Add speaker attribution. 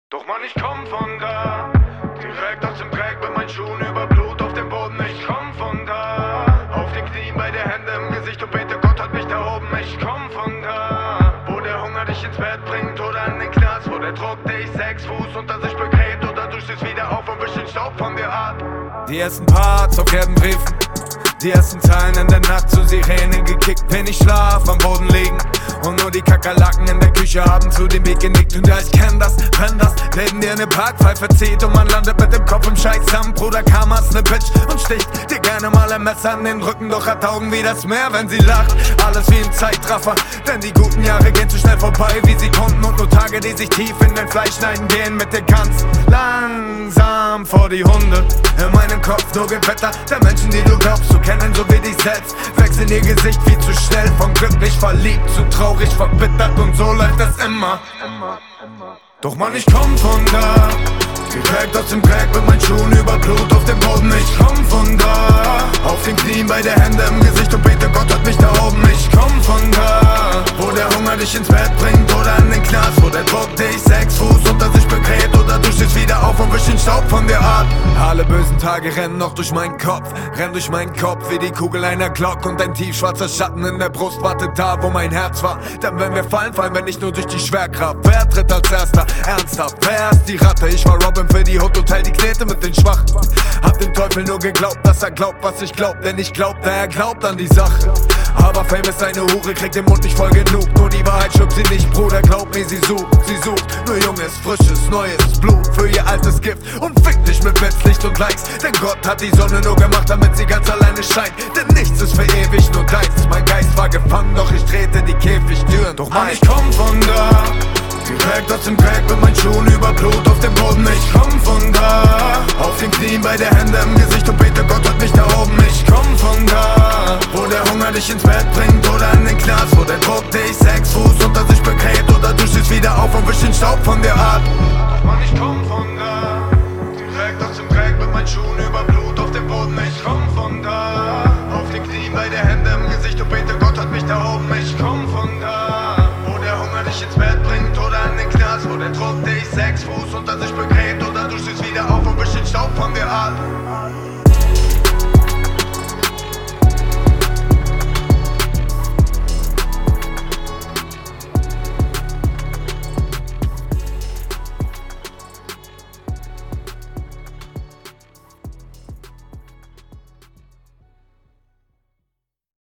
Speaker 1: Doch Mann, ich komm von da, direkt aus dem Dreck mit meinen Schuhen über Blut auf dem Boden. Ich komm von da, auf den Knien, beide Hände im Gesicht und bete, Gott hat mich da oben. Ich komm von da, wo der Hunger dich ins Bett bringt oder in den Knast, wo der Druck dich 6 Fuß unter sich begräbt oder du stehst wieder auf und wischst den Staub von dir ab.
Speaker 2: Die ersten Parts auf gelben Briefen, die ersten Zeilen in der Nacht zu Sirenen gekickt, wenn ich schlaf am Boden liegen und nur die Kakerlaken in der Küche haben zu dem Weg genickt. Und ja, ich kenn das, brenn das, neben dir eine Parkpfeife zieht und man landet mit dem Kopf im Scheißsand. Bruder, Karma's ne Bitch und sticht dir gerne mal ein Messer an den Rücken, doch hat Augen wie das Meer, wenn sie lacht. Alles wie im Zeitraffer, denn die guten Jahre gehen zu schnell vorbei wie Sekunden und nur Tage, die sich tief in dein Fleisch schneiden, gehen mit dir ganz langsam vor die Hunde. In meinem Kopf nur Gewetter der Menschen, die du glaubst zu kennen, so wie dich selbst. Wechseln ihr Gesicht viel zu schnell, von glücklich verliebt zu traurig verbittert, und so läuft es immer. Doch Mann, ich komm von da, direkt aus dem Dreck mit meinen Schuhen über Blut auf dem Boden. Ich komm von da, auf den Knien, beide Hände im Gesicht und bete, Gott hat mich da oben. Ich komm von da, wo der Hunger dich ins Bett bringt oder in den Knast, wo der Druck dich 6 Fuß unter sich begräbt oder du stehst wieder auf und wischst den Staub von dir ab. Alle bösen Tage rennen noch durch meinen Kopf, rennen durch meinen Kopf wie die Kugel einer Glock, und ein tiefschwarzer Schatten in der Brust wartet da, wo mein Herz war. Denn wenn wir fallen, fallen wir nicht nur durch die Schwerkraft. Wer tritt als erster? Ernsthaft, wer ist die Ratte? Ich war Robin für die Hut und teil die Knete mit den Schwachen. Hab dem Teufel nur geglaubt, dass er glaubt, was ich glaub, denn ich glaubte, er glaubt an die Sache. Aber Fame ist eine Hure, kriegt den Mund nicht voll genug. Nur die Wahrheit schluckt sie nicht, Bruder, glaub mir, sie sucht nur junges, frisches, neues Blut für ihr altes Gift. Und fickt nicht mit Blitzlicht und Likes, denn Gott hat die Sonne nur gemacht, damit sie ganz alleine scheint. Denn nichts ist für ewig, nur deins. Mein Geist war gefangen, doch ich drehte die Käfigtüren. Doch Mann, ich komm von da, direkt aus dem Dreck mit meinen Schuhen über Blut auf dem Boden. Ich komm von da, auf den Knien, beide Hände im Gesicht und bete, Gott hat mich da oben. Ich komm von da, wo der Hunger dich ins Bett bringt oder in den Knast, wo der Druck dich 6 Fuß unter sich begräbt oder